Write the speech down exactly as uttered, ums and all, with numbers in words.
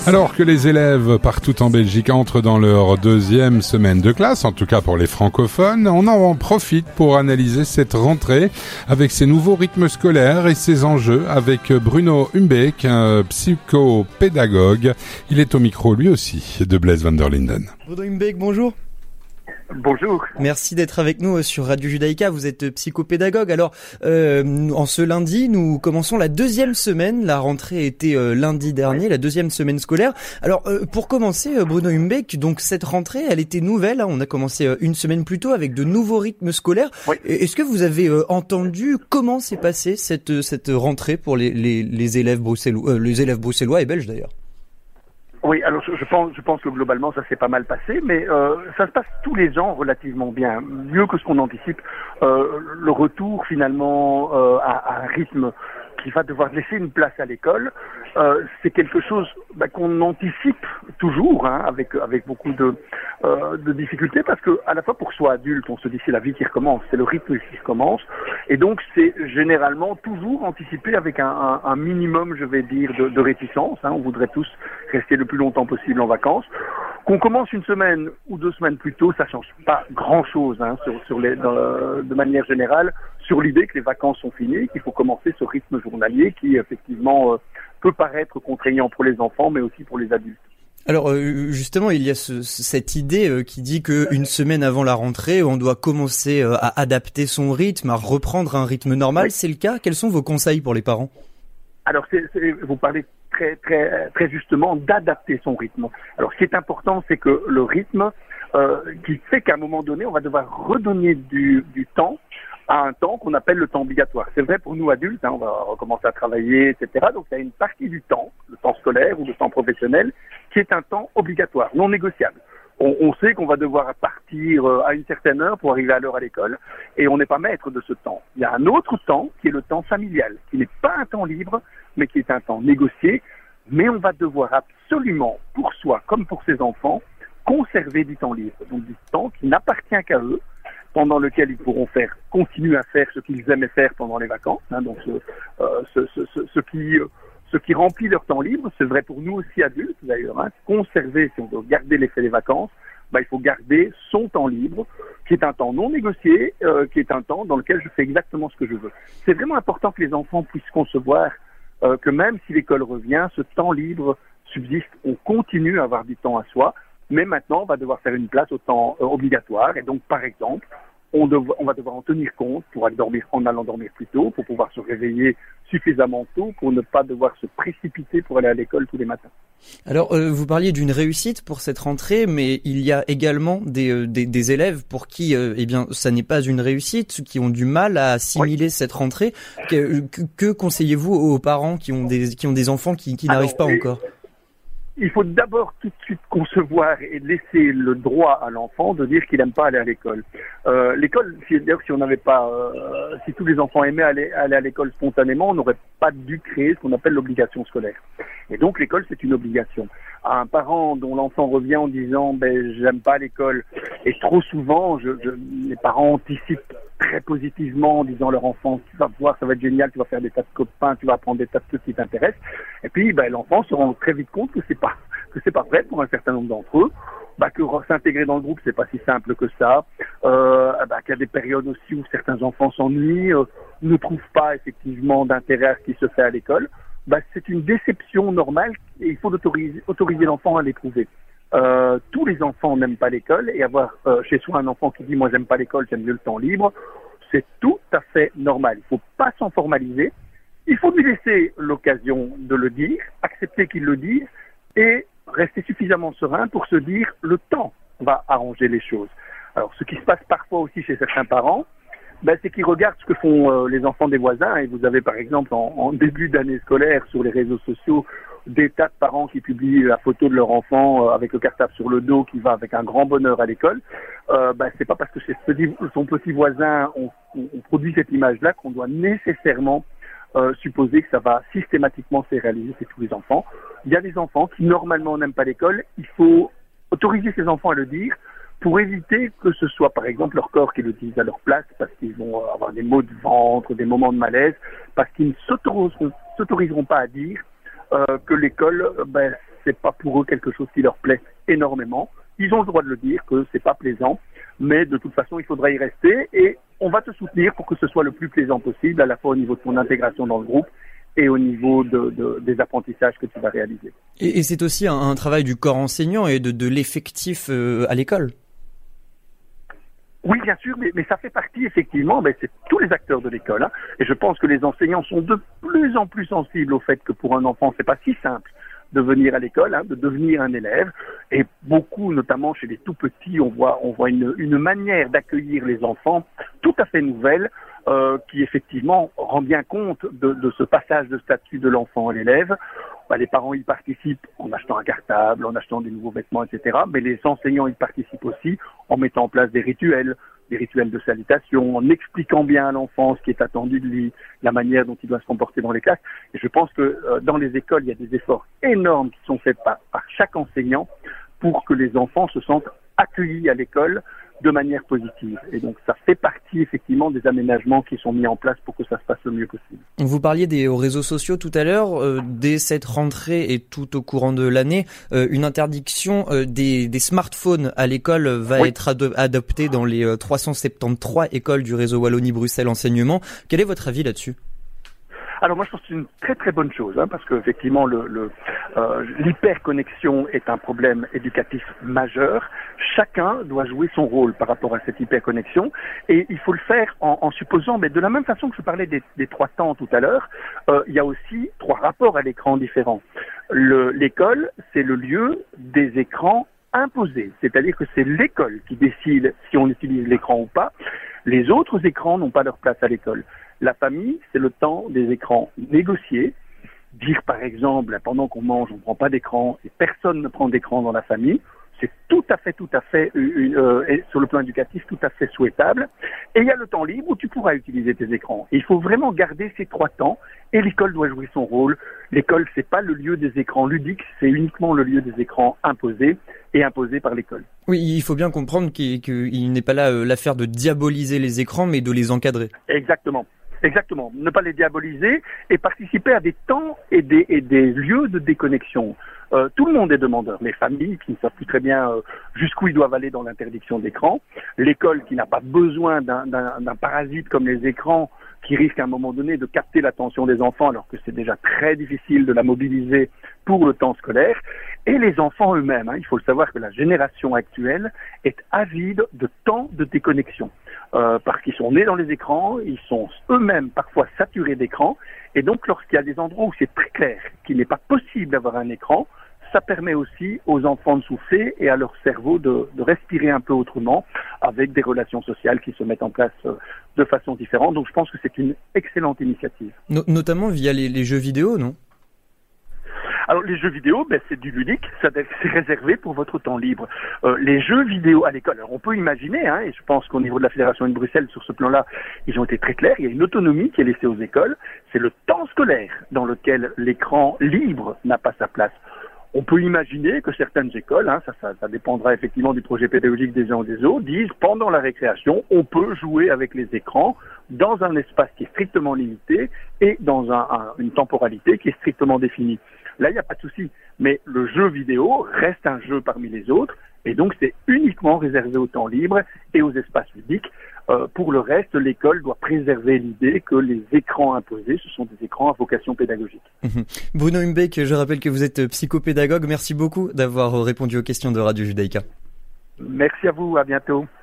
Alors que les élèves partout en Belgique entrent dans leur deuxième semaine de classe, en tout cas pour les francophones, on en profite pour analyser cette rentrée avec ses nouveaux rythmes scolaires et ses enjeux avec Bruno Humbeek, un psychopédagogue. Il est au micro lui aussi de Blaise van der Linden. Bruno Humbeek, bonjour. Bonjour. Merci d'être avec nous sur Radio Judaïka. Vous êtes psychopédagogue. Alors, euh, en ce lundi, nous commençons la deuxième semaine. La rentrée était euh, lundi dernier, la deuxième semaine scolaire. Alors, euh, pour commencer, euh, Bruno Humbeek, donc cette rentrée, elle était nouvelle. Hein. On a commencé euh, une semaine plus tôt avec de nouveaux rythmes scolaires. Oui. Est-ce que vous avez euh, entendu comment s'est passée cette cette rentrée pour les les, les élèves bruxellois, euh, les élèves bruxellois et belges d'ailleurs? Oui, alors je, je pense, je pense que globalement ça s'est pas mal passé, mais euh, ça se passe tous les ans relativement bien, mieux que ce qu'on anticipe. Euh, le retour finalement euh, à, à un rythme qui va devoir laisser une place à l'école, euh, c'est quelque chose bah, qu'on anticipe toujours, hein, avec avec beaucoup de euh, de difficultés, parce que à la fois pour soi adulte, on se dit c'est la vie qui recommence, c'est le rythme qui recommence, et donc c'est généralement toujours anticipé avec un, un, un minimum, je vais dire, de, de réticence. Hein, on voudrait tous rester le plus longtemps possible en vacances. Qu'on commence une semaine ou deux semaines plus tôt, ça change pas grand-chose, hein, sur, sur les, dans, de manière générale, sur l'idée que les vacances sont finies, qu'il faut commencer ce rythme journalier qui, effectivement, euh, peut paraître contraignant pour les enfants, mais aussi pour les adultes. Alors euh, justement, il y a ce, cette idée euh, qui dit qu'une semaine avant la rentrée, on doit commencer euh, à adapter son rythme, à reprendre un rythme normal. Oui. C'est le cas? Quels sont vos conseils pour les parents? Alors, c'est, c'est, vous parlez très, très, très justement d'adapter son rythme. Alors, ce qui est important, c'est que le rythme euh, qui fait qu'à un moment donné, on va devoir redonner du, du temps à un temps qu'on appelle le temps obligatoire. C'est vrai pour nous adultes, hein, on va recommencer à travailler, et cetera. Donc, il y a une partie du temps, le temps scolaire ou le temps professionnel, qui est un temps obligatoire, non négociable. On, on sait qu'on va devoir partir à une certaine heure pour arriver à l'heure à l'école, et on n'est pas maître de ce temps. Il y a un autre temps qui est le temps familial, qui n'est pas un temps libre, mais qui est un temps négocié. Mais on va devoir absolument, pour soi comme pour ses enfants, conserver du temps libre. Donc du temps qui n'appartient qu'à eux, pendant lequel ils pourront faire, continuer à faire ce qu'ils aimaient faire pendant les vacances. Hein, donc ce, euh, ce, ce, ce, ce qui... Euh, Ce qui remplit leur temps libre, c'est vrai pour nous aussi adultes d'ailleurs, hein, conserver, si on veut garder l'effet des vacances, bah, il faut garder son temps libre, qui est un temps non négocié, euh, qui est un temps dans lequel je fais exactement ce que je veux. C'est vraiment important que les enfants puissent concevoir euh, que même si l'école revient, ce temps libre subsiste, on continue à avoir du temps à soi, mais maintenant on va devoir faire une place au temps euh, obligatoire, et donc par exemple, On, dev- on va devoir en tenir compte pour aller dormir, en allant dormir plus tôt, pour pouvoir se réveiller suffisamment tôt, pour ne pas devoir se précipiter pour aller à l'école tous les matins. Alors, euh, vous parliez d'une réussite pour cette rentrée, mais il y a également des, euh, des, des élèves pour qui, euh, eh bien, ça n'est pas une réussite, qui ont du mal à assimiler oui. cette rentrée. Que, que, que conseillez-vous aux parents qui ont des, qui ont des enfants qui, qui n'arrivent pas encore ? Il faut d'abord tout de suite concevoir et laisser le droit à l'enfant de dire qu'il n'aime pas aller à l'école. Euh, l'école, si, d'ailleurs, si on n'avait pas, euh, si tous les enfants aimaient aller, aller à l'école spontanément, on n'aurait pas dû créer ce qu'on appelle l'obligation scolaire. Et donc l'école, c'est une obligation. À un parent dont l'enfant revient en disant ben j'aime pas l'école, et trop souvent, je, je, les parents anticipent très positivement en disant à leur enfant tu vas voir, ça va être génial, tu vas faire des tas de copains, tu vas apprendre des tas de trucs qui t'intéressent. Et puis ben l'enfant se rend très vite compte que c'est pas que c'est pas vrai pour un certain nombre d'entre eux. Bah, que s'intégrer dans le groupe, c'est pas si simple que ça. Euh, bah, qu'il y a des périodes aussi où certains enfants s'ennuient, euh, ne trouvent pas effectivement d'intérêt à ce qui se fait à l'école. Bah, c'est une déception normale et il faut autoriser, autoriser l'enfant à l'éprouver. Euh, tous les enfants n'aiment pas l'école et avoir euh, chez soi un enfant qui dit moi j'aime pas l'école, j'aime mieux le temps libre, c'est tout à fait normal. Il faut pas s'en formaliser. Il faut lui laisser l'occasion de le dire, accepter qu'il le dise et rester suffisamment serein pour se dire le temps va arranger les choses. Alors ce qui se passe parfois aussi chez certains parents, ben, c'est qu'ils regardent ce que font euh, les enfants des voisins, et vous avez par exemple en, en début d'année scolaire sur les réseaux sociaux des tas de parents qui publient la photo de leur enfant euh, avec le cartable sur le dos qui va avec un grand bonheur à l'école. Euh, ben, c'est pas parce que chez son petit voisin on, on, on produit cette image-là qu'on doit nécessairement Euh, supposer que ça va systématiquement se réaliser chez tous les enfants. Il y a des enfants qui normalement n'aiment pas l'école, il faut autoriser ces enfants à le dire pour éviter que ce soit par exemple leur corps qui le dise à leur place parce qu'ils vont avoir des maux de ventre, des moments de malaise, parce qu'ils ne s'autoriseront, s'autoriseront pas à dire euh, que l'école, ben, c'est pas pour eux quelque chose qui leur plaît énormément. Ils ont le droit de le dire que c'est pas plaisant, mais de toute façon, il faudra y rester et on va te soutenir pour que ce soit le plus plaisant possible, à la fois au niveau de ton intégration dans le groupe et au niveau de, de, des apprentissages que tu vas réaliser. Et, et c'est aussi un, un travail du corps enseignant et de, de l'effectif euh, à l'école. Oui, bien sûr, mais, mais ça fait partie, effectivement, ben, c'est tous les acteurs de l'école. Hein, et je pense que les enseignants sont de plus en plus sensibles au fait que pour un enfant, c'est pas si simple de venir à l'école, hein, de devenir un élève. Et beaucoup, notamment chez les tout petits, on voit, on voit une, une manière d'accueillir les enfants tout à fait nouvelle, euh, qui effectivement rend bien compte de, de ce passage de statut de l'enfant à l'élève. Bah, les parents y participent en achetant un cartable, en achetant des nouveaux vêtements, et cetera. Mais les enseignants y participent aussi en mettant en place des rituels, des rituels de salutation, en expliquant bien à l'enfant ce qui est attendu de lui, la manière dont il doit se comporter dans les classes. Et je pense que euh, dans les écoles, il y a des efforts énormes qui sont faits par, par chaque enseignant pour que les enfants se sentent accueillis à l'école de manière positive. Et donc ça fait partie effectivement des aménagements qui sont mis en place pour que ça se passe le mieux possible. Vous parliez des réseaux sociaux tout à l'heure. Euh, dès cette rentrée et tout au courant de l'année, euh, une interdiction euh, des, des smartphones à l'école va oui. être ado- adoptée dans les euh, trois cent soixante-treize écoles du réseau Wallonie-Bruxelles Enseignement. Quel est votre avis là-dessus ? Alors moi je pense que c'est une très très bonne chose, hein, parce qu'effectivement le, le, euh, l'hyperconnexion est un problème éducatif majeur. Chacun doit jouer son rôle par rapport à cette hyperconnexion et il faut le faire en, en supposant, mais de la même façon que je parlais des, des trois temps tout à l'heure, euh, il y a aussi trois rapports à l'écran différents. Le, l'école, c'est le lieu des écrans imposés, c'est-à-dire que c'est l'école qui décide si on utilise l'écran ou pas. Les autres écrans n'ont pas leur place à l'école. La famille, c'est le temps des écrans négociés. Dire par exemple, pendant qu'on mange, on ne prend pas d'écran et personne ne prend d'écran dans la famille, c'est tout à fait, tout à fait, une, euh, et sur le plan éducatif, tout à fait souhaitable. Et il y a le temps libre où tu pourras utiliser tes écrans. Et il faut vraiment garder ces trois temps et l'école doit jouer son rôle. L'école, c'est pas le lieu des écrans ludiques, c'est uniquement le lieu des écrans imposés et imposés par l'école. Oui, il faut bien comprendre qu'il, qu'il n'est pas là euh, l'affaire de diaboliser les écrans, mais de les encadrer. Exactement. Exactement, ne pas les diaboliser et participer à des temps et des, et des lieux de déconnexion. Euh, tout le monde est demandeur, les familles qui ne savent plus très bien euh, jusqu'où ils doivent aller dans l'interdiction d'écran, l'école qui n'a pas besoin d'un, d'un, d'un parasite comme les écrans qui risque à un moment donné de capter l'attention des enfants alors que c'est déjà très difficile de la mobiliser pour le temps scolaire, et les enfants eux-mêmes. Hein, il faut le savoir que la génération actuelle est avide de temps de déconnexion. Euh, parce qu'ils sont nés dans les écrans, ils sont eux-mêmes parfois saturés d'écran, et donc lorsqu'il y a des endroits où c'est très clair qu'il n'est pas possible d'avoir un écran, ça permet aussi aux enfants de souffler et à leur cerveau de, de respirer un peu autrement, avec des relations sociales qui se mettent en place euh, de façon différente. Donc je pense que c'est une excellente initiative. No- notamment via les, les jeux vidéo, non ? Alors les jeux vidéo, ben, c'est du ludique, ça, c'est réservé pour votre temps libre. Euh, les jeux vidéo à l'école, alors on peut imaginer, hein, et je pense qu'au niveau de la Fédération de Bruxelles, sur ce plan-là, ils ont été très clairs, il y a une autonomie qui est laissée aux écoles, c'est le temps scolaire dans lequel l'écran libre n'a pas sa place. On peut imaginer que certaines écoles, hein, ça, ça, ça dépendra effectivement du projet pédagogique des uns ou des autres, disent pendant la récréation, on peut jouer avec les écrans dans un espace qui est strictement limité et dans un, un, une temporalité qui est strictement définie. Là, il n'y a pas de souci, mais le jeu vidéo reste un jeu parmi les autres, et donc c'est uniquement réservé au temps libre et aux espaces ludiques. Euh, pour le reste, l'école doit préserver l'idée que les écrans imposés, ce sont des écrans à vocation pédagogique. Bruno Humbeck, je rappelle que vous êtes psychopédagogue. Merci beaucoup d'avoir répondu aux questions de Radio Judaïka. Merci à vous, à bientôt.